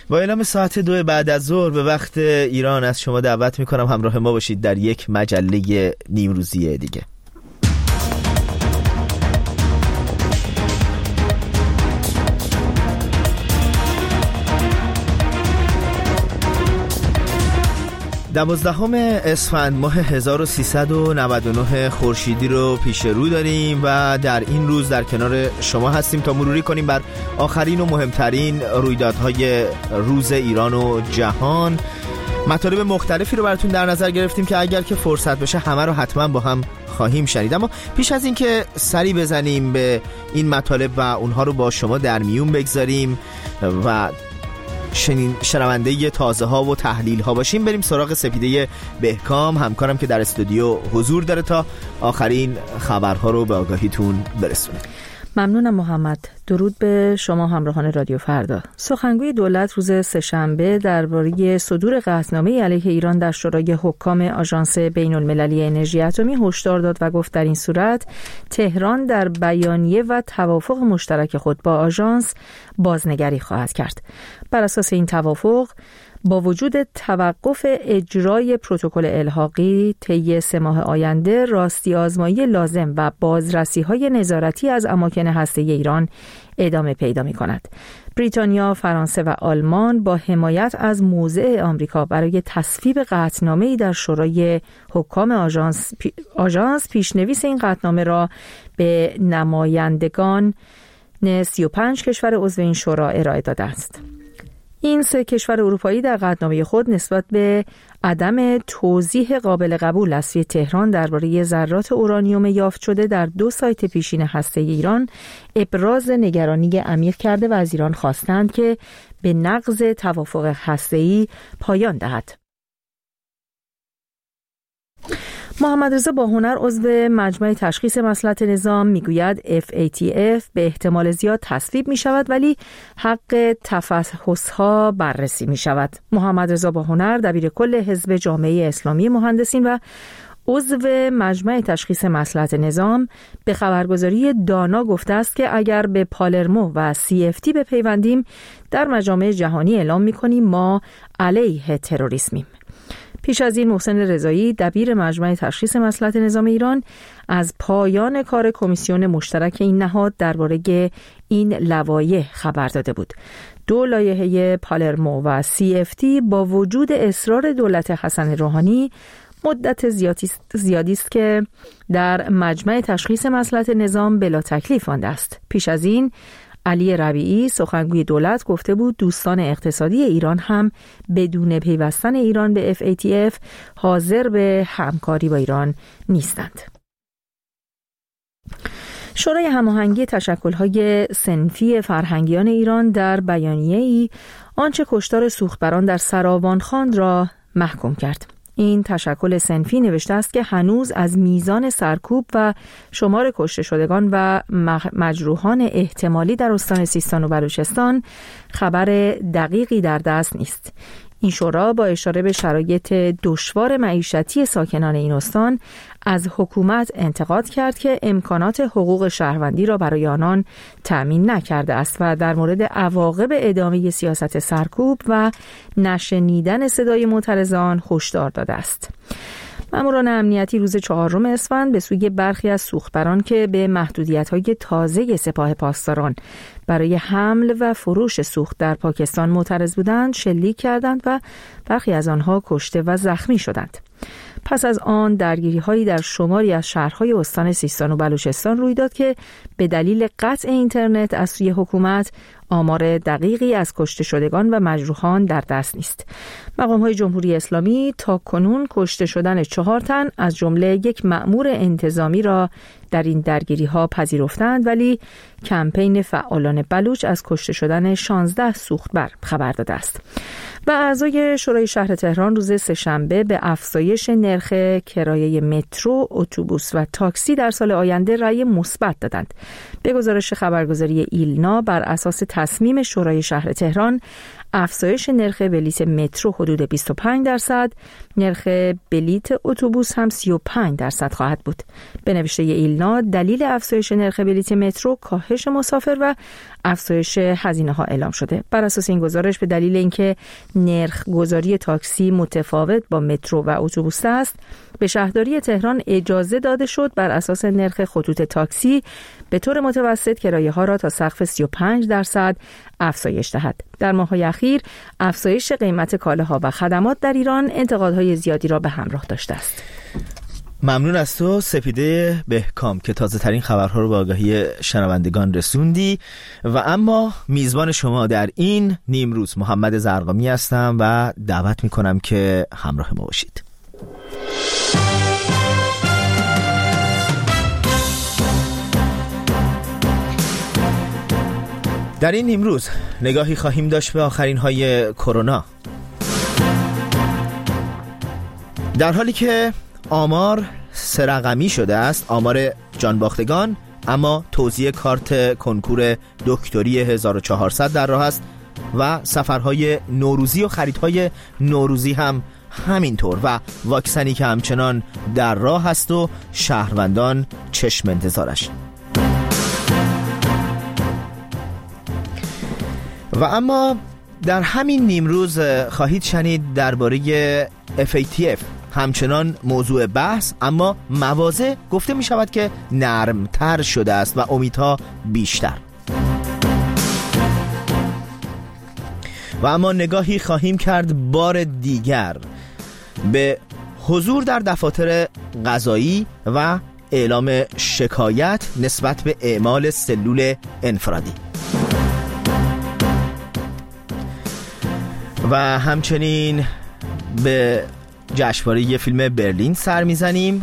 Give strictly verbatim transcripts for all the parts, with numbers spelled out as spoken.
با اعلام ساعت دو بعد از ظهر به وقت ایران از شما دعوت میکنم همراه ما باشید در یک مجله نیمروزی دیگه. دوازدهم اسفند ماه هزار و سیصد و نود و نه خورشیدی رو پیش رو داریم و در این روز در کنار شما هستیم تا مروری کنیم بر آخرین و مهمترین رویدادهای روز ایران و جهان. مطالب مختلفی رو براتون در نظر گرفتیم که اگر که فرصت بشه همه رو حتما با هم خواهیم شنید، اما پیش از این که سری بزنیم به این مطالب و اونها رو با شما در میون بگذاریم و شنین شنونده تازه ها و تحلیل ها باشیم، بریم سراغ سپیده بهکام، همکارم که در استودیو حضور داره تا آخرین خبرها رو به آگاهیتون برسونه. ممنونم محمد. درود به شما همراهان رادیو فردا. سخنگوی دولت روز سه‌شنبه درباره صدور قطعنامه علیه ایران در شورای حکام آژانس بین المللی انرژی اتمی هشدار داد و گفت در این صورت تهران در بیانیه و توافق مشترک خود با آژانس بازنگری خواهد کرد. بر اساس این توافق با وجود توقف اجرای پروتکل الحاقی طی سه ماه آینده، راستی آزمایی لازم و بازرسی‌های نظارتی از اماکن هسته‌ای ایران ادامه پیدا می‌کند. بریتانیا، فرانسه و آلمان با حمایت از موضع آمریکا برای تصویب قطعنامه‌ای در شورای حکام آژانس پی... آژانس پیشنویس این قطعنامه را به نمایندگان سی و پنج کشور عضو این شورا ارائه داده است. این سه کشور اروپایی در قطعنامه خود نسبت به عدم توضیح قابل قبول از سوی تهران درباره ذرات اورانیوم یافت شده در دو سایت پیشین هسته‌ای ایران ابراز نگرانی عمیق کرده و از ایران خواستند که به نقض توافق هسته‌ای پایان دهد. محمد رضا باهنر عضو مجمع تشخیص مصلحت نظام میگوید اف ای تی اف به احتمال زیاد تصویب می شود ولی حق تفحص‌ها بررسی می شود. محمد رضا باهنر دبیر کل حزب جامعه اسلامی مهندسین و عضو مجمع تشخیص مصلحت نظام به خبرگزاری دانا گفته است که اگر به پالرمو و سی اف تی بپیوندیم در مجامع جهانی اعلام می کنیم ما علیه تروریسمیم. پیش از این محسن رضایی دبیر مجمع تشخیص مصلحت نظام ایران از پایان کار کمیسیون مشترک این نهاد درباره این لوایح خبر داده بود. دو لایحه پالرمو و سی اف تی با وجود اصرار دولت حسن روحانی مدت زیادی است که در مجمع تشخیص مصلحت نظام بلا تکلیف مانده است. پیش از این علی ربیعی سخنگوی دولت گفته بود دوستان اقتصادی ایران هم بدون پیوستن ایران به اف ای تی اف حاضر به همکاری با ایران نیستند. شورای هماهنگی تشکل‌های صنفی فرهنگیان ایران در بیانیه‌ای آنچه کشتار سوختبران در سراوان خواند را محکوم کرد. این تشکل صنفی نوشته است که هنوز از میزان سرکوب و شمار کشته شدگان و مجروحان احتمالی در استان سیستان و بلوچستان خبر دقیقی در دست نیست. این شورا با اشاره به شرایط دشوار معیشتی ساکنان این استان از حکومت انتقاد کرد که امکانات حقوق شهروندی را برای آنان تأمین نکرده است و در مورد عواقب ادامه سیاست سرکوب و نشنیدن صدای معترضان هشدار داده است. ماموران امنیتی روز چهارم اسفند به سوی برخی از سوختبران که به محدودیت‌های تازه سپاه پاسداران برای حمل و فروش سوخت در پاکستان معترض بودند شلیک کردند و برخی از آنها کشته و زخمی شدند. پس از آن درگیری‌هایی در شماری از شهرهای استان سیستان و بلوچستان روی داد که به دلیل قطع اینترنت از سوی حکومت آمار دقیقی از کشته شدگان و مجروحان در دست نیست. مقام‌های جمهوری اسلامی تا کنون کشته شدن چهار تن از جمله یک مأمور انتظامی را در این درگیری‌ها پذیرفتند، ولی کمپین فعالان بلوچ از کشته شدن شانزده سوختبر خبر داده است. و اعضای شورای شهر تهران روز سه‌شنبه به افزایش نرخ کرایه مترو، اتوبوس و تاکسی در سال آینده رأی مثبت دادند. به گزارش خبرگزاری ایلنا، بر اساس تصمیم شورای شهر تهران، افزایش نرخ بلیت مترو حدود بیست و پنج درصد، نرخ بلیت اتوبوس هم سی و پنج درصد خواهد بود. به نوشته ایلنا، دلیل افزایش نرخ بلیت مترو کاهش مسافر و افزایش هزینه ها اعلام شده. بر اساس این گزارش، به دلیل اینکه نرخ گذاری تاکسی متفاوت با مترو و اتوبوس است، به شهرداری تهران اجازه داده شد بر اساس نرخ خطوط تاکسی به طور متوسط کرایه ها را تا سقف سی و پنج درصد افزایش دهد. در ماه‌های اخیر افزایش قیمت کالاها و خدمات در ایران انتقادهای زیادی را به همراه داشته است. ممنون از تو سپیده بهکام که تازه ترین خبرها رو به آگاهی شنوندگان رسوندی. و اما میزبان شما در این نیمروز محمد زرقامی هستم و دعوت میکنم که همراه ما باشید. در این نیمروز نگاهی خواهیم داشت به آخرین های کرونا. در حالی که آمار سه رقمی شده است، آمار جانباختگان، اما توزیع کارت کنکور دکتری هزار و چهارصد در راه است و سفرهای نوروزی و خریدهای نوروزی هم همینطور و واکسنی که همچنان در راه است و شهروندان چشم انتظارش. و اما در همین نیمروز خواهید شنید درباره اف ای تی اف، همچنان موضوع بحث، اما مواضع گفته می شود که نرمتر شده است و امیدها بیشتر. و اما نگاهی خواهیم کرد بار دیگر به حضور در دفاتر قضایی و اعلام شکایت نسبت به اعمال سلول انفرادی. و همچنین به جشنواره یه فیلم برلین سر میزنیم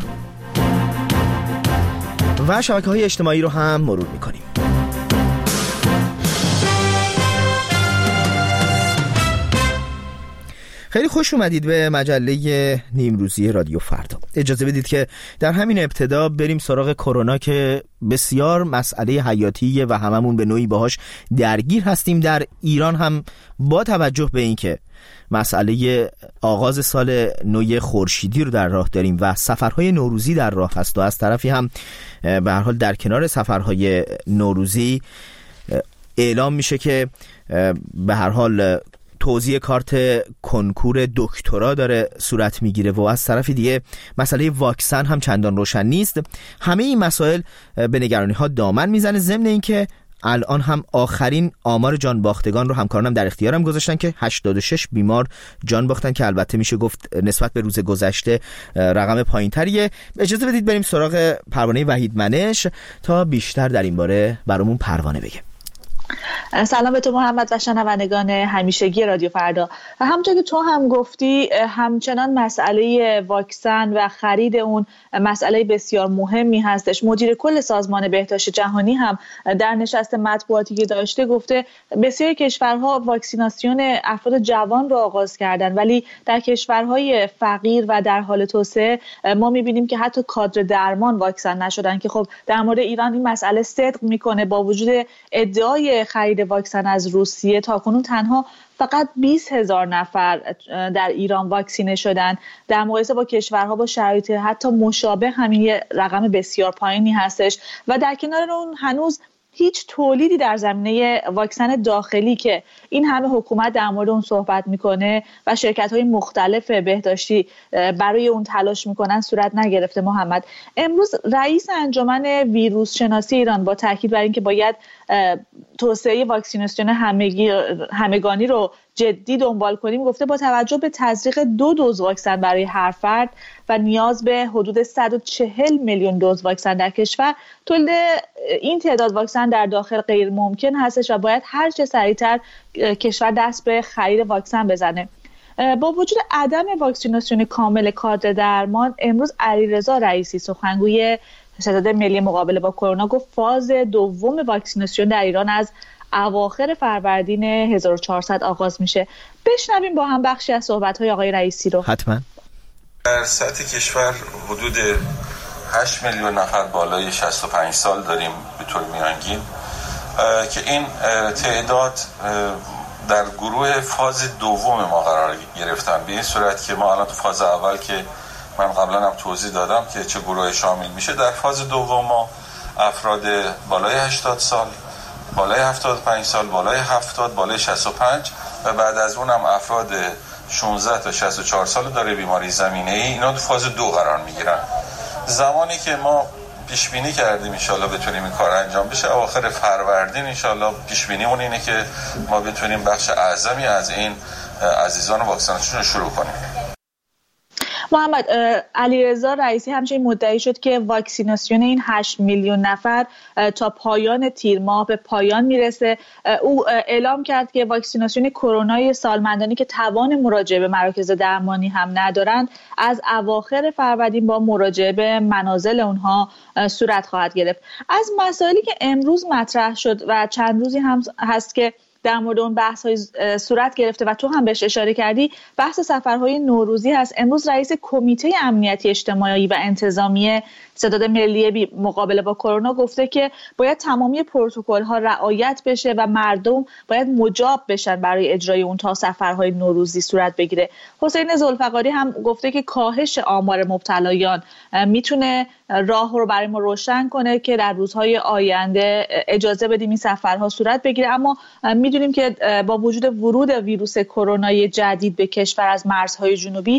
و شبکه‌های اجتماعی رو هم مرور میکنیم. خیلی خوش اومدید به مجله نیمروزی رادیو فردا. اجازه بدید که در همین ابتدا بریم سراغ کرونا که بسیار مسئله حیاتیه و هممون به نوعی باهاش درگیر هستیم. در ایران هم با توجه به اینکه مسئله آغاز سال نو خورشیدی رو در راه داریم و سفرهای نوروزی در راه هست و از طرفی هم به هر حال در کنار سفرهای نوروزی اعلام میشه که به هر حال توزیع کارت کنکور دکترا داره صورت میگیره و از طرفی دیگه مسئله واکسن هم چندان روشن نیست. همه این مسائل به نگرانی ها دامن میزنه، ضمن اینکه الان هم آخرین آمار جان باختگان رو همکارانم در اختیارم گذاشتن که هشتاد و شش بیمار جان باختن که البته میشه گفت نسبت به روز گذشته رقم پایین‌تریه. اجازه بدید بریم سراغ پروانه وحید منش تا بیشتر در این باره برامون پروانه بگه. سلام به تو محمد و شنوندگان همیشگی رادیو فردا. همونطور که تو هم گفتی، همچنان مسئله واکسن و خرید اون مسئله بسیار مهمی هستش. مدیر کل سازمان بهداشت جهانی هم در نشست مطبوعاتی که داشته گفته بسیاری کشورها واکسیناسیون افراد جوان رو آغاز کردن، ولی در کشورهای فقیر و در حال توسعه ما می‌بینیم که حتی کادر درمان واکسن نشدن که خب در مورد ایران این مسئله صدق میکنه. با وجود ادعای خرید واکسن از روسیه تاکنون تنها فقط بیست هزار نفر در ایران واکسینه شدن. در مقایسه با کشورها با شرایط حتی مشابه همین یه رقم بسیار پایینی هستش و در کنار اون هنوز هیچ تولیدی در زمینه واکسن داخلی که این همه حکومت در مورد اون صحبت میکنه و شرکت‌های مختلف بهداشتی برای اون تلاش میکنن صورت نگرفته. محمد، امروز رئیس انجمن ویروس شناسی ایران با تاکید بر اینکه باید توسعه واکسیناسیون همگی همگانی رو جدی دنبال کنیم، گفته با توجه به تزریق دو دوز واکسن برای هر فرد و نیاز به حدود صد و چهل میلیون دوز واکسن در کشور، تولید این تعداد واکسن در داخل غیر ممکن هستش و باید هر چه سریعتر کشور دست به خرید واکسن بزنه. با وجود عدم واکسیناسیون کامل کادر درمان، امروز علیرضا رئیسی سخنگوی ستاد ملی مقابله با کرونا گفت فاز دوم واکسیناسیون در ایران از اواخر فروردین هزار و چهارصد آغاز میشه. بشنویم با هم بخشی از صحبت‌های آقای رئیسی رو. حتما. در سطح کشور حدود هشت میلیون نفر بالای شصت و پنج سال داریم به طور میانگین که این تعداد در گروه فاز دوم ما قرار گرفتن، به این صورت که ما الان تو فاز اول که من قبلا هم توضیح دادم که چه گروه شامل میشه، در فاز دوم ما افراد بالای هشتاد سال، بالای هفتاد و پنج سال، بالای هفتاد، بالای شصت و پنج و بعد از اون هم افراد شانزده تا شصت و چهار سال داره بیماری زمینه‌ای، اینا تو فاز دو قرار میگیرن. زمانی که ما پیش بینی کردیم ان شاءالله بتونیم این کار انجام بشه اواخر فروردین، ان شاءالله پیش بینیمون اینه که ما بتونیم بخش اعظمی از این عزیزان واکسیناسیون رو شروع کنیم. محمد علیرضا رئیسی همچنین مدعی شد که واکسیناسیون این هشت میلیون نفر تا پایان تیر ماه به پایان میرسه. او اعلام کرد که واکسیناسیون کرونای سالمندانی که توان مراجعه به مراکز درمانی هم ندارند از اواخر فروردین با مراجعه به منازل اونها صورت خواهد گرفت. از مسائلی که امروز مطرح شد و چند روزی هم هست که در مورد اون بحث های صورت گرفته و تو هم بهش اشاره کردی، بحث سفرهای نوروزی هست. امروز رئیس کمیته امنیتی اجتماعی و انتظامی ستاد ملی مقابله با کرونا گفته که باید تمامی پروتکل ها رعایت بشه و مردم باید مجاب بشن برای اجرای اون تا سفرهای نوروزی صورت بگیره. حسین ذوالفقاری هم گفته که کاهش آمار مبتلایان میتونه راه رو برای ما روشن کنه که در روزهای آینده اجازه بدیم این سفرها صورت بگیره. اما میدونیم که با وجود ورود ویروس کرونای جدید به کشور از مرزهای جنوبی،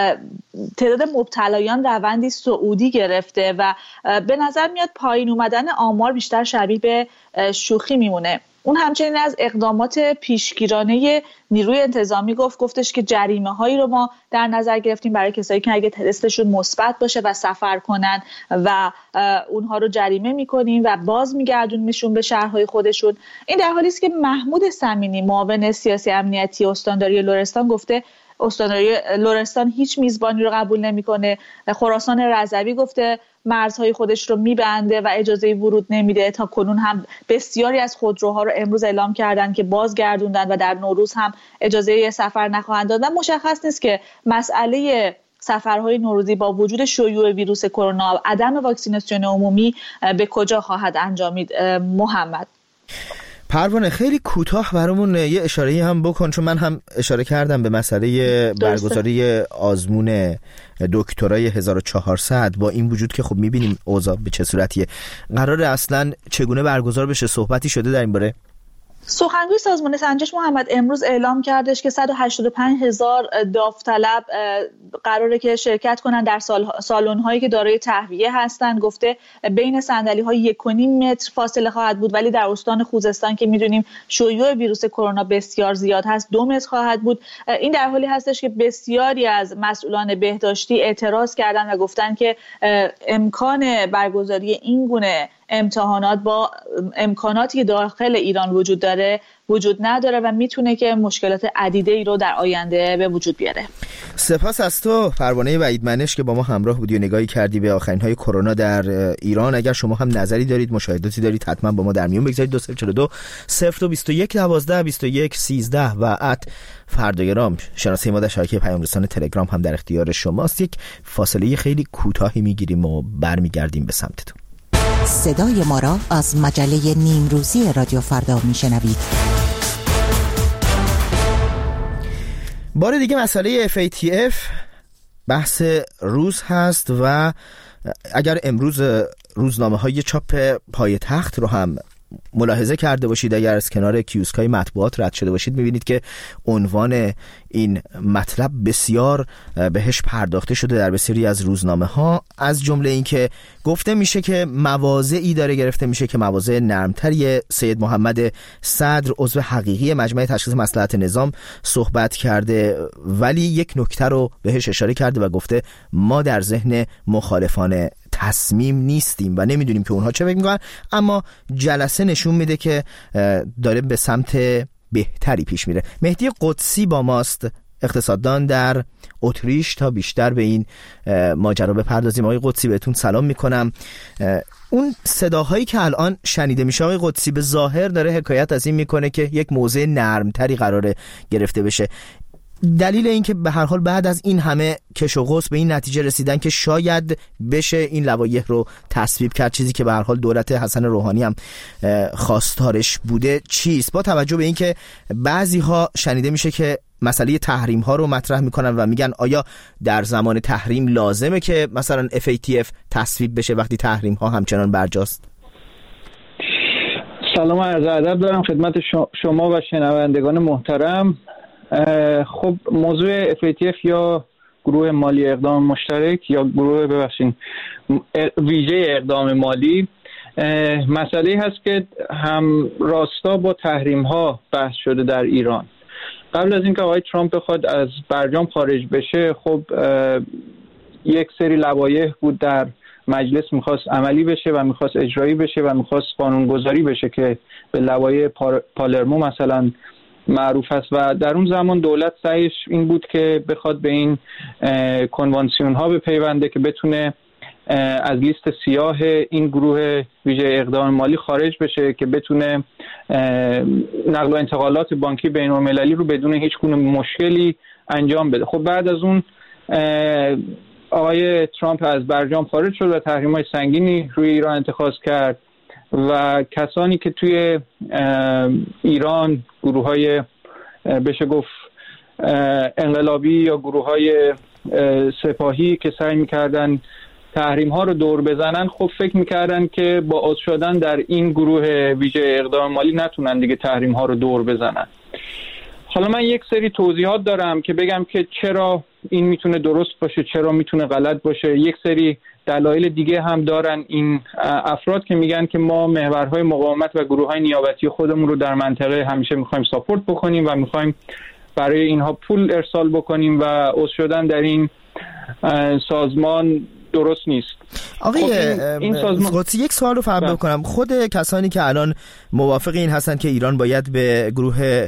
تعداد مبتلایان روندی صعودی گرفته و به نظر میاد پایین اومدن آمار بیشتر شبیه به شوخی میمونه. اون همچنین از اقدامات پیشگیرانه نیروی انتظامی گفت گفتش که جریمه هایی رو ما در نظر گرفتیم برای کسایی که اگه تستشون مثبت باشه و سفر کنن و اونها رو جریمه میکنیم و باز میگردونیمشون به شهرهای خودشون. این در حالی است که محمود صمینی معاون سیاسی امنیتی استانداری لرستان گفته استانداری لرستان هیچ میزبانی رو قبول نمیکنه. خراسان رضوی گفته مرزهای خودش رو میبنده و اجازه ورود نمیده. تا کنون هم بسیاری از خودروها رو امروز اعلام کردن که بازگردوندن و در نوروز هم اجازه سفر نخواهند دادن. مشخص نیست که مسئله سفرهای نوروزی با وجود شیوع ویروس کرونا، عدم واکسیناسیون عمومی به کجا خواهد انجامید. محمد پروانه خیلی کوتاه برامون یه اشاره هم بکن، چون من هم اشاره کردم به مسئله برگزاری آزمون دکترای هزار و چهارصد. با این وجود که خب میبینیم اوضاع به چه صورتیه، قراره اصلا چگونه برگزار بشه؟ صحبتی شده در این باره؟ سخنگوی سازمان سنجش محمد امروز اعلام کردش که صد و هشتاد و پنج هزار داوطلب قراره که شرکت کنن در سالن هایی که دارای تهویه هستن. گفته بین صندلی های یک و نیم متر فاصله خواهد بود، ولی در استان خوزستان که میدونیم شیوع ویروس کرونا بسیار زیاد هست دو متر خواهد بود. این در حالی هستش که بسیاری از مسئولان بهداشتی اعتراض کردن و گفتن که امکان برگزاری این گونه امتحانات با امکاناتی که داخل ایران وجود داره وجود نداره و میتونه که مشکلات عدیده ای رو در آینده به وجود بیاره. سپاس از تو پروانه وحید منش که با ما همراه بودی و نگاهی کردی به آخرین های کرونا در ایران. اگر شما هم نظری دارید، مشاهداتی دارید، حتما با ما در میون بگذارید. دو صفر چهار دو صفر دو بیست و یک دوازده بیست و یک سیزده و ات فرداگرام شناسه ما در شبکه پیام رسان تلگرام هم در اختیار شماست. یک فاصله خیلی کوتاهی میگیریم و برمیگردیم به سمتتون. صدای ما را از مجله نیمروزی رادیو فردا میشنوید. بار دیگه مسئله اف ای تی اف بحث روز هست و اگر امروز روزنامه های چاپ پایتخت رو هم ملاحظه کرده باشید، اگر از کنار کیوسکای مطبوعات رد شده باشید، میبینید که عنوان این مطلب بسیار بهش پرداخته شده در بسیاری از روزنامه ها، از جمله این که گفته میشه که مواضعی داره گرفته میشه که مواضع نرمتری. سید محمد صدر عضو حقیقی مجمع تشخیص مصلحت نظام صحبت کرده، ولی یک نکته رو بهش اشاره کرده و گفته ما در ذهن مخالفان تصمیم نیستیم و نمیدونیم که اونها چه فکر میکنن، اما جلسه نشون میده که داره به سمت بهتری پیش میره. مهدی قدسی با ماست، اقتصاددان در اتریش تا بیشتر به این ماجرا بپردازیم. آقای قدسی بهتون سلام میکنم. اون صداهایی که الان شنیده میشه آقای قدسی به ظاهر داره حکایت از این میکنه که یک موضع نرمتری قراره گرفته بشه. دلیل این که به هر حال بعد از این همه کش و قوس به این نتیجه رسیدن که شاید بشه این لوایح رو تصویب کرد، چیزی که به هر حال دولت حسن روحانی هم خواستارش بوده، چیست؟ با توجه به این که بعضی ها شنیده میشه که مسئله تحریم ها رو مطرح میکنن و میگن آیا در زمان تحریم لازمه که مثلا اف ای تی اف تصویب بشه وقتی تحریم ها همچنان برجاست؟ سلام و عرض ادب دارم خدمت شما و شنوندگان محترم. خب موضوع اف ای تی اف یا گروه مالی اقدام مشترک یا گروه ببخشید ویژه اقدام مالی مسئله هست که هم راستا با تحریم ها بحث شده در ایران. قبل از اینکه آقای ترامپ بخواد از برجام خارج بشه، خب یک سری لوایح بود در مجلس میخواست عملی بشه و میخواست اجرایی بشه و میخواست قانونگذاری بشه که به لوایح پالرمو مثلا معروف است و در اون زمان دولت سعیش این بود که بخواد به این کنوانسیون ها بپیونده که بتونه از لیست سیاه این گروه ویژه اقدام مالی خارج بشه که بتونه نقل و انتقالات بانکی بین المللی رو بدون هیچ گونه مشکلی انجام بده. خب بعد از اون آقای ترامپ از برجام خارج شد و تحریم‌های سنگینی روی ایران اتخاذ کرد و کسانی که توی ایران گروه‌های بشه گفت انقلابی یا گروه‌های سپاهی که سعی می‌کردن تحریم ها رو دور بزنن، خب فکر می‌کردن که با عضو شدن در این گروه ویژه اقدام مالی نتونن دیگه تحریم ها رو دور بزنن. حالا من یک سری توضیحات دارم که بگم که چرا این میتونه درست باشه، چرا میتونه غلط باشه. یک سری دلایل دیگه هم دارن این افراد که میگن که ما محورهای مقاومت و گروه‌های نیابتی خودمون رو در منطقه همیشه میخوایم ساپورت بکنیم و میخوایم برای اینها پول ارسال بکنیم و عضو شدن در این سازمان درست نیست. آقای خب این سازمان قدسی یک سوال رو فهم بکنم. خود کسانی که الان موافق این هستن که ایران باید به گروه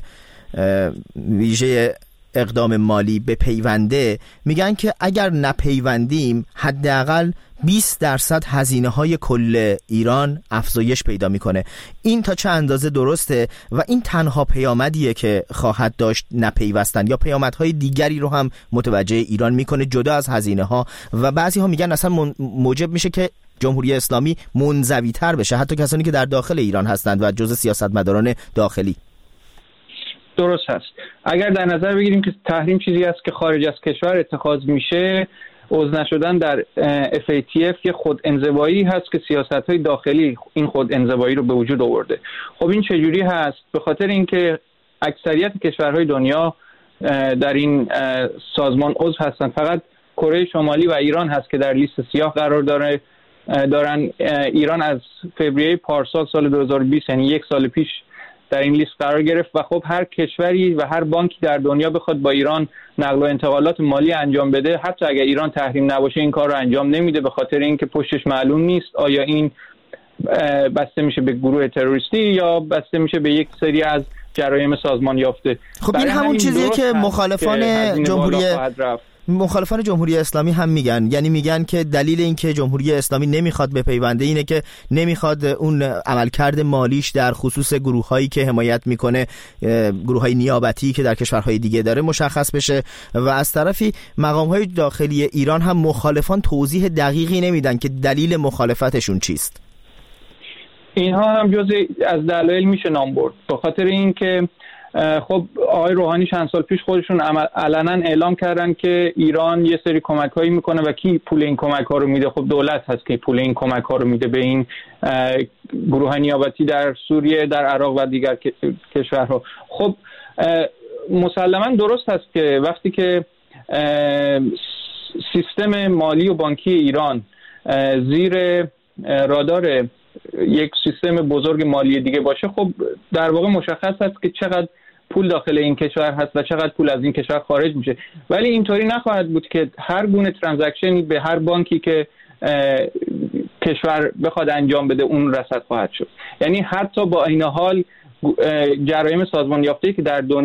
ویژه اقدام مالی بپیونده میگن که اگر نپیوندیم حداقل بیست درصد هزینه های کل ایران افزایش پیدا میکنه. این تا چه اندازه درسته و این تنها پیامدیه که خواهد داشت نپیوستن یا پیامدهای دیگری رو هم متوجه ایران میکنه جدا از هزینه ها؟ و بعضی ها میگن اصلا موجب میشه که جمهوری اسلامی منزوی تر بشه، حتی کسانی که در داخل ایران هستند و جزء سیاستمداران داخلی. درست هست. اگر در نظر بگیریم که تحریم چیزی است که خارج از کشور اتخاذ میشه، عضو نشدن در اف ای تی اف یه خود انزوایی هست که سیاست‌های داخلی این خود انزوایی رو به وجود آورده. خب این چجوری هست؟ به خاطر اینکه اکثریت کشورهای دنیا در این سازمان عضو هستن، فقط کره شمالی و ایران هست که در لیست سیاه قرار داره دارن. ایران از فوریه پارسال سال دو هزار و بیست یعنی یک سال پیش در این لیست قرار گرفت و خب هر کشوری و هر بانکی در دنیا بخواد با ایران نقل و انتقالات مالی انجام بده، حتی اگر ایران تحریم نباشه این کار رو انجام نمیده، به خاطر اینکه پشتش معلوم نیست آیا این بسته میشه به گروه تروریستی یا بسته میشه به یک سری از جرایم سازمان یافته. خب این همون چیزیه که مخالفان جمهوری مخالفان جمهوری اسلامی هم میگن، یعنی میگن که دلیل این که جمهوری اسلامی نمیخواد به پیونده اینه که نمیخواد اون عملکرد مالیش در خصوص گروهایی که حمایت میکنه، گروههای نیابتی که در کشورهای دیگه داره مشخص بشه. و از طرفی مقامهای داخلی ایران هم مخالفان توضیح دقیقی نمیدن که دلیل مخالفتشون چیست. اینها هم جزء از دلایل میشه نام برد، به خاطر اینکه خب آقای روحانی چند سال پیش خودشون علنا اعلام کردن که ایران یه سری کمک‌هایی میکنه و کی پول این کمک‌ها رو میده؟ خب دولت هست که پول این کمک‌ها رو میده به این گروه نیابتی در سوریه، در عراق و دیگر کشورها. خب مسلماً درست هست که وقتی که سیستم مالی و بانکی ایران زیر رادار یک سیستم بزرگ مالی دیگه باشه، خب در واقع مشخص هست که چقدر پول داخل این کشور هست و چقدر پول از این کشور خارج میشه. ولی اینطوری نخواهد بود که هر گونه ترانزکشنی به هر بانکی که کشور بخواد انجام بده اون رصد خواهد شد. یعنی حتی با این حال جرایم سازمان یافته‌ای که در دنیا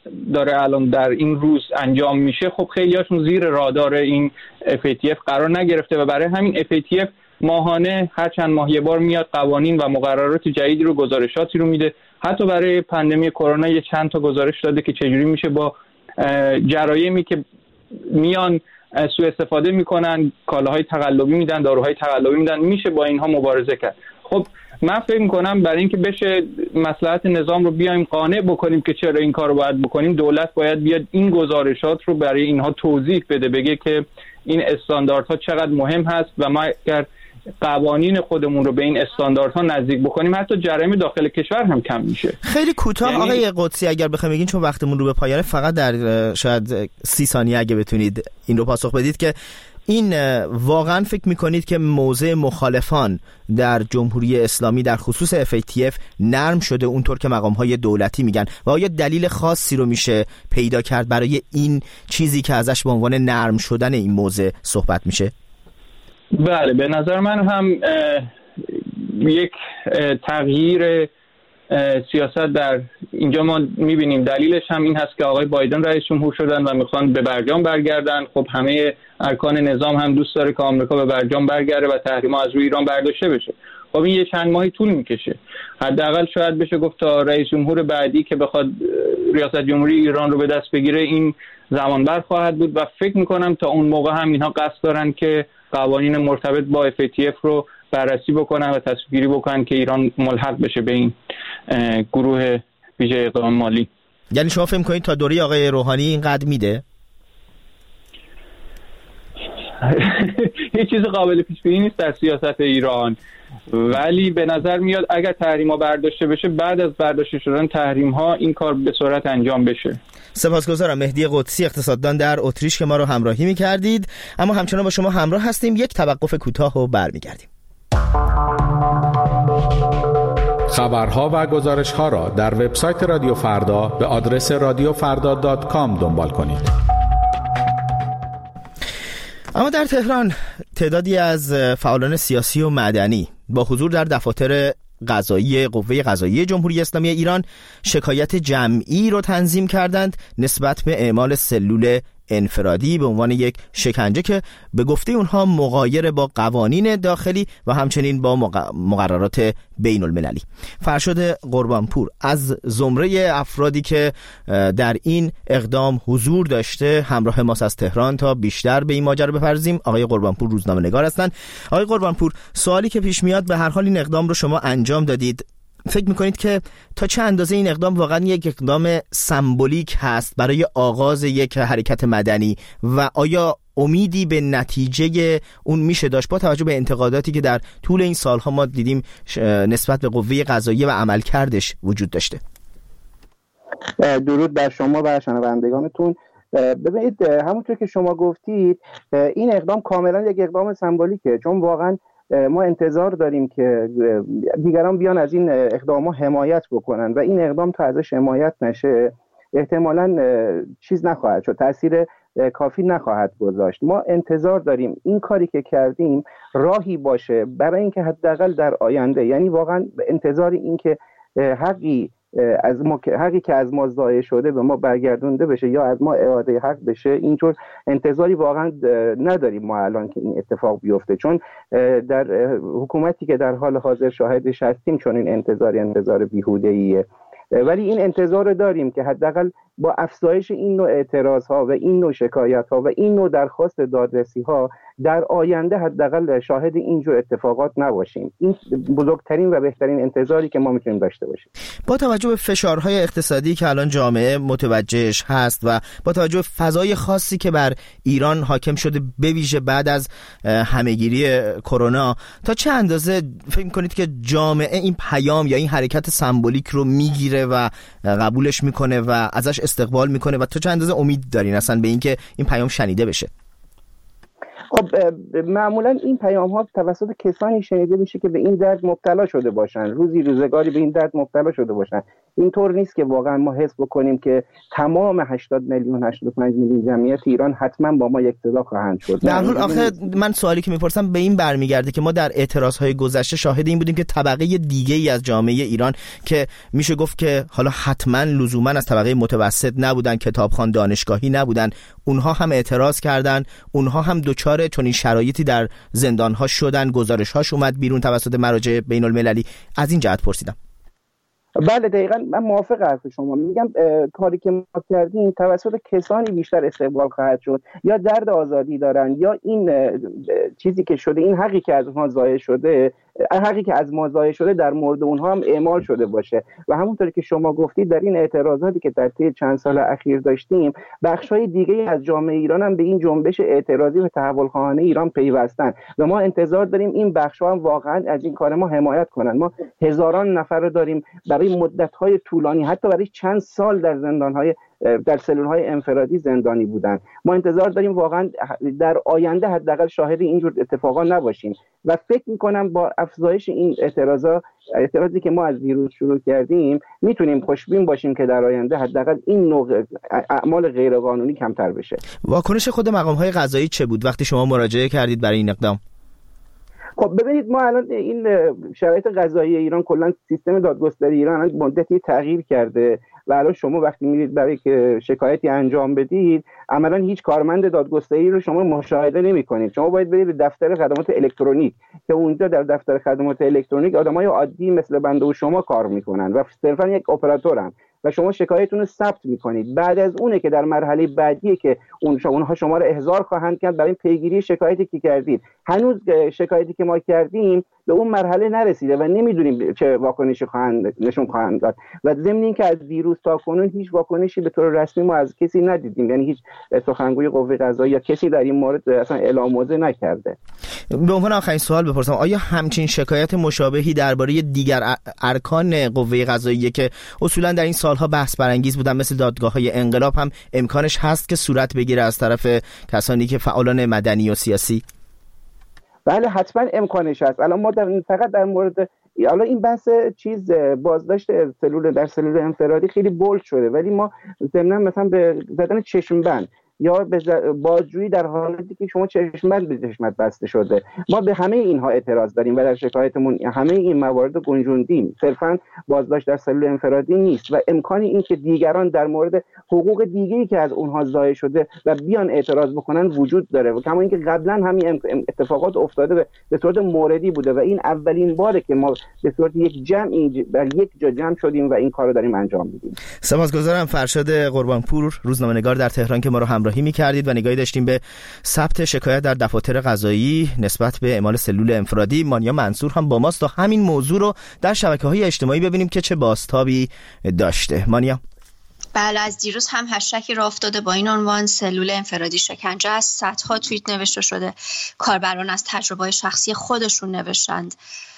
داره الان در این روز انجام میشه، خب خیلی هاشون زیر رادار این اف ای تی اف قرار نگرفته و برای همین اف ای تی اف ماهانه هر چند ماه یه بار میاد قوانین و مقررات جدیدی رو، گزارشاتی رو میده. حتی برای پاندمی کرونا یه چند تا گزارش داده که چجوری میشه با جرایمی که میان سوء استفاده میکنن، کالاهای تقلبی میدن، داروهای تقلبی میدن، میشه با اینها مبارزه کرد. خب من فکر میکنم برای اینکه بشه مصلحت نظام رو بیایم قانع بکنیم که چرا این کار رو باید بکنیم، دولت باید بیاد این گزارشات رو برای اینها توضیح بده، بگه که این استانداردها چقدر مهم هست و ما اگر قوانین خودمون رو به این استانداردها نزدیک بکنیم حتی جرایم داخل کشور هم کم میشه. خیلی کوتاه یعنی... آقای قدسی اگر بخوایم بگین، چون وقتمون رو به پایانه، فقط در شاید سی ثانیه اگه بتونید این رو پاسخ بدید که این واقعا فکر میکنید که موضع مخالفان در جمهوری اسلامی در خصوص اف ای تی اف نرم شده اونطور که مقامهای دولتی میگن و آیا دلیل خاصی رو میشه پیدا کرد برای این چیزی که ازش به عنوان نرم شدن این موضع صحبت میشه؟ بله، به نظر من هم یک تغییر سیاست در اینجا ما میبینیم. دلیلش هم این هست که آقای بایدن رئیس جمهور شدن و میخوان به برجام برگردن. خب همه ارکان نظام هم دوست داره که آمریکا به برجام برگرده و تحریم‌ها از روی ایران برداشته بشه. خب این یه چند ماهی طول میکشه. حداقل شاید بشه گفت تا رئیس جمهور بعدی که بخواد ریاست جمهوری ایران رو به دست بگیره این زمان بر خواهد بود و فکر میکنم تا اون موقع هم اینها قصد دارن که قوانین مرتبط با اف ای تی اف رو بررسی بکنن و تصمیم گیری بکنن که ایران ملحق بشه به این گروه ویژه اقدام مالی. یعنی شما فکر می‌کنید تا دوره آقای روحانی اینقدر میده؟ هیچ چیز قابل پیش بینی نیست در سیاست ایران، ولی به نظر میاد اگر تحریم‌ها برداشته بشه، بعد از برداشته شدن تحریم‌ها این کار به سرعت انجام بشه. سپاسگزارم. مهدی قدسی، اقتصاددان در اتریش، که ما رو همراهی می‌کردید. اما همچنان با شما همراه هستیم. یک توقف کوتاه و برمیگردیم. خبرها و گزارش‌ها را در وبسایت رادیو فردا به آدرس رادیو فردا دات کام دنبال کنید. اما در تهران تعدادی از فعالان سیاسی و مدنی با حضور در دفاتر قضایی قوه قضاییه جمهوری اسلامی ایران شکایت جمعی رو تنظیم کردند نسبت به اعمال سلول انفرادی به عنوان یک شکنجه که به گفته اونها مغایر با قوانین داخلی و همچنین با مقررات بین المللی. فرشاد قربانپور از زمره افرادی که در این اقدام حضور داشته همراه ماست از تهران تا بیشتر به این ماجرا بپردازیم. آقای قربانپور روزنامه‌نگار هستند. آقای قربانپور، سوالی که پیش میاد، به هر حال این اقدام رو شما انجام دادید، فکر میکنید که تا چه اندازه این اقدام واقعا یک اقدام سمبولیک هست برای آغاز یک حرکت مدنی و آیا امیدی به نتیجه اون میشه داشت با توجه به انتقاداتی که در طول این سالها ما دیدیم نسبت به قوه قضاییه و عملکردش وجود داشته؟ درود بر شما و شنوندگانتون. ببینید، همونطور که شما گفتید این اقدام کاملا یک اقدام سمبولیکه، چون واقعا ما انتظار داریم که دیگران بیان از این اقدام ها حمایت بکنن و این اقدام تا ازش حمایت نشه احتمالاً چیز نخواهد شد، تأثیر کافی نخواهد گذاشت. ما انتظار داریم این کاری که کردیم راهی باشه برای اینکه حداقل در آینده، یعنی واقعا انتظار این که حقی از ما حقی که از ما ضایع شده به ما برگردونده بشه یا از ما اعاده حق بشه، اینطور انتظاری واقعا نداریم ما الان که این اتفاق بیفته، چون در حکومتی که در حال حاضر شاهدش هستیم چون این انتظاری انتظار بیهوده‌ایه، ولی این انتظار رو داریم که حداقل با افزایش این نوع اعتراض ها و این نوع شکایت ها و این نوع درخواست دادرسی ها در آینده حداقل شاهد اینجور اتفاقات نباشیم. این بزرگترین و بهترین انتظاری که ما میتونیم داشته باشیم. با توجه به فشارهای اقتصادی که الان جامعه متوجهش هست و با توجه به فضای خاصی که بر ایران حاکم شده به ویژه بعد از همهگیری کرونا، تا چه اندازه فکر می‌کنید که جامعه این پیام یا این حرکت سمبولیک رو میگیره و قبولش میکنه و ازش استقبال میکنه و تا چه اندازه امید دارین اصلا به اینکه این پیام شنیده بشه؟ خب معمولا این پیام ها توسط کسانی شنیده میشه که به این درد مبتلا شده باشن، روزی روزگاری به این درد مبتلا شده باشن. اینطور نیست که واقعا ما حس بکنیم که تمام هشتاد میلیون هشتاد و پنج میلیون جمعیت ایران حتما با ما یکتلا خواهند شد. در حال آخه من سوالی که میپرسم به این برمیگرده که ما در اعتراضهای گذشته شاهد این بودیم که طبقه دیگه ای از جامعه ایران که میشه گفت که حالا حتما لزوما از طبقه متوسط نبودن، کتابخوان دانشگاهی نبودن، اونها هم اعتراض کردن، اونها هم دچار چنین شرایطی در زندان‌ها شدن، گزارش‌هاش اومد بیرون توسط مراجع بین‌المللی. از این جهت پرسیدم. بله دقیقاً من موافق حرف شما. میگم کاری که ما کردیم توسط کسانی بیشتر استقبال خواهد شد یا درد آزادی دارن یا این چیزی که شده، این حقی که از اونها ضایع شده، حقی که از ما ضایع شده در مورد اونها هم اعمال شده باشه. و همونطوری که شما گفتید در این اعتراضاتی که در طی چند سال اخیر داشتیم، بخش‌های دیگه از جامعه ایران هم به این جنبش اعتراضی و تحول خواهانه ایران پیوستن و ما انتظار داریم این بخش‌ها هم واقعا از این کار ما حمایت کنن. ما هزاران نفر رو داریم برای مدت‌های طولانی، حتی برای چند سال در زندان‌های در سلول‌های انفرادی زندانی بودن. ما انتظار داریم واقعا در آینده حداقل شاهد اینجور اتفاقا نباشیم و فکر می‌کنم با افزایش این اعتراضا، اعتراضی که ما از دیروز شروع کردیم، میتونیم خوشبین باشیم که در آینده حداقل این نوع اعمال غیرقانونی کمتر بشه. واکنش خود مقام‌های قضایی چه بود وقتی شما مراجعه کردید برای این اقدام؟ خب ببینید ما الان این شرایط قضایی ایران، کلا سیستم دادگستری ایران مدتی تغییر کرده و الان شما وقتی میرید برای که شکایتی انجام بدید، عملا هیچ کارمند دادگستری رو شما مشاهده نمی‌کنید. شما باید برید به دفتر خدمات الکترونیک که اونجا در دفتر خدمات الکترونیک آدمای عادی مثل بنده و شما کار میکنن و صرفا یک اپراتورن و شما شکایتتون رو ثبت میکنید. بعد از اونه که در مرحله بعدیه که اون شما اونها شما رو احضار خواهند کرد برای پیگیری شکایتی که کردید. هنوز شکایتی که ما کردیم به اون مرحله نرسیده و نمیدونیم چه واکنشی خواهند نشون خواهند داد و ضمن این که از دیروز تا کنون هیچ واکنشی به طور رسمی ما از کسی ندیدیم، یعنی هیچ سخنگوی قوه قضاییه یا کسی در این مورد اصلا اعلام موضع نکرده. به عنوان آخرین سوال بپرسم، آیا همچین شکایت مشابهی درباره دیگر ارکان قوه قضاییه که اصولا در این سالها بحث برانگیز بودن مثل دادگاه‌های انقلاب هم امکانش هست که صورت بگیره از طرف کسانی که فعالان مدنی و سیاسی؟ بله حتما امکانش هست. الان ما در فقط در مورد حالا این بحث چیز بازداشت سلول در سلول انفرادی خیلی بولد شده، ولی ما ضمن مثلا به زدن چشم بند یا به بازجویی در حالتی که شما چشم بند به چشمت بسته شده، ما به همه اینها اعتراض داریم و در شکایتمون همه این موارد گنجوندیم. صرفا بازداشت در سلول انفرادی نیست و امکانی این که دیگران در مورد حقوق دیگه‌ای که از اونها ضایع شده و بیان اعتراض بکنن وجود داره و کما اینکه قبلا همین اتفاقات افتاده به صورت موردی بوده و این اولین باره که ما به صورت یک جمعی در یک جا جمع شدیم و این کارو داریم انجام میدیم. سپاسگزارم فرشاد قربانپور، روزنامه‌نگار در تهران که ما رو همراهی می‌کردید و نگاهی داشتیم به ثبت شکایت در دفاتر قضایی نسبت به اعمال سلول انفرادی. مانیا منصور هم با ماست تا همین موضوع رو در شبکه‌های اجتماعی ببینیم که چه بازتابی داشته. مانیا، بله از دیروز هم هشتکی راه افتاده با این عنوان سلول انفرادی شکنجه است. صدها توییت نوشته شده، کاربران از تجربه شخصی خودشون نوشتند.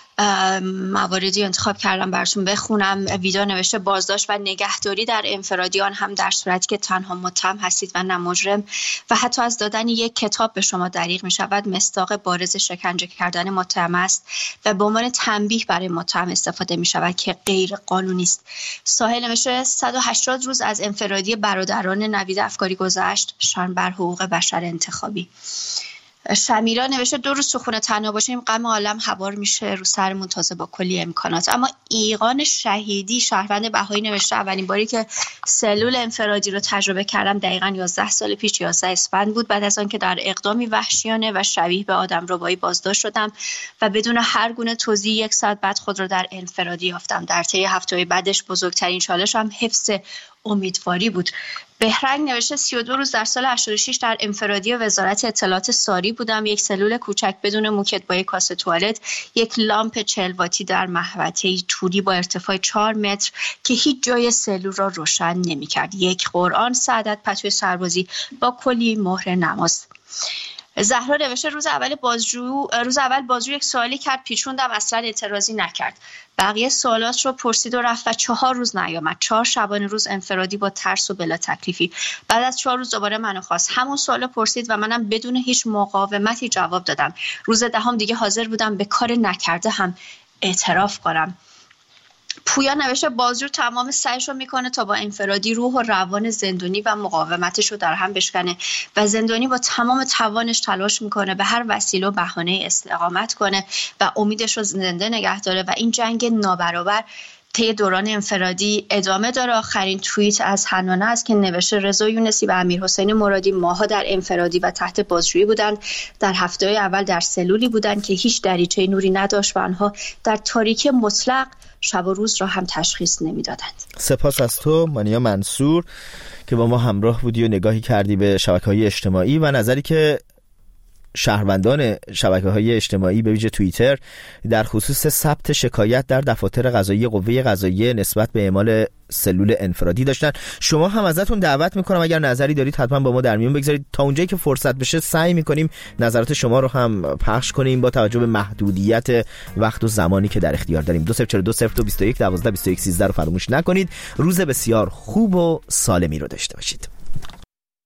مواردی انتخاب کردم براتون بخونم. ویدیو نوشته بازداشت و نگهداری در انفرادیان هم در صورتی که تنها متهم هستید و نه مجرم و حتی از دادن یک کتاب به شما دریغ می شود مصداق بارز شکنجه کردن متهم است و به عنوان تنبیه برای متهم استفاده می شود که غیر قانونی است. ساحل نوشته صد و هشتاد روز از انفرادی برادران نوید افکاری گذشت، شرم بر حقوق بشر انتخابی. شمیرا نوشته دو روز تو خونه تنها باشیم غم عالم هوار میشه رو سرمون تازه با کلی امکانات. اما ایقان شهیدی شهروند بهایی نوشته اولین باری که سلول انفرادی رو تجربه کردم دقیقاً یازده سال پیش یازده اسفند بود، بعد از آن که در اقدامی وحشیانه و شبیه به آدمربایی بازداشت شدم و بدون هر گونه توضیح یک ساعت بعد خود رو در انفرادی یافتم. در طی هفته‌های بعدش بزرگترین چالشم حفظ امیدواری بود. بهرنگ نوشته سی و دو روز در سال هشتاد و شش در انفرادی وزارت اطلاعات ساری بودم، یک سلول کوچک بدون موکت با یک کاسه توالت، یک لامپ چهل واتی در محوطه توری با ارتفاع چهار متر که هیچ جای سلول را روشن نمی‌کرد، یک قرآن سعادت پتوی سربازی با کلی مهر نماز. زهرا نوشته روز اول بازجو روز اول بازجو یک سوالی کرد، پیچوندم، اصلا اعتراضی نکرد. بقیه سوالات رو پرسید و رفت و چهار روز نیامد. چهار شبانه روز انفرادی با ترس و بلا تکلیفی. بعد از چهار روز دوباره منو خواست، همون سوالو پرسید و منم بدون هیچ مقاومتی جواب دادم. روز دهم دیگه حاضر بودم به کار نکرده هم اعتراف کنم. پویا نوشته بازجو تمام سعیشو میکنه تا با انفرادی روح و روان زندانی و مقاومتش رو در هم بشکنه و زندانی با تمام توانش تلاش میکنه به هر وسیله و بهانه استقامت کنه و امیدش رو زنده نگه داره و این جنگ نابرابر طی دوران انفرادی ادامه داره. آخرین توییت از حنانه است که نوشته رضا یونسی و امیرحسین مرادی ماها در انفرادی و تحت بازجویی بودند. در هفته اول در سلولی بودند که هیچ دریچه نوری نداشت و آنها در تاریکی مطلق شب و روز را هم تشخیص نمیدادند. سپاس از تو مانیا منصور که با ما همراه بودی و نگاهی کردی به شبکه‌های اجتماعی و نظری که شهروندان شبکه‌های اجتماعی به ویژه توییتر در خصوص ثبت شکایت در دفاتر قضایی قوه قضاییه نسبت به اعمال سلول انفرادی داشتن. شما هم ازتون دعوت میکنم اگر نظری دارید حتما با ما در میون بگذارید. تا اونجایی که فرصت بشه سعی میکنیم نظرات شما رو هم پخش کنیم با توجه به محدودیت وقت و زمانی که در اختیار داریم. دو صفر چهار دو صفر دو بیست و یک دوازده بیست و یک سیزده رو فراموش نکنید. روز بسیار خوب و سالمی رو داشته باشید.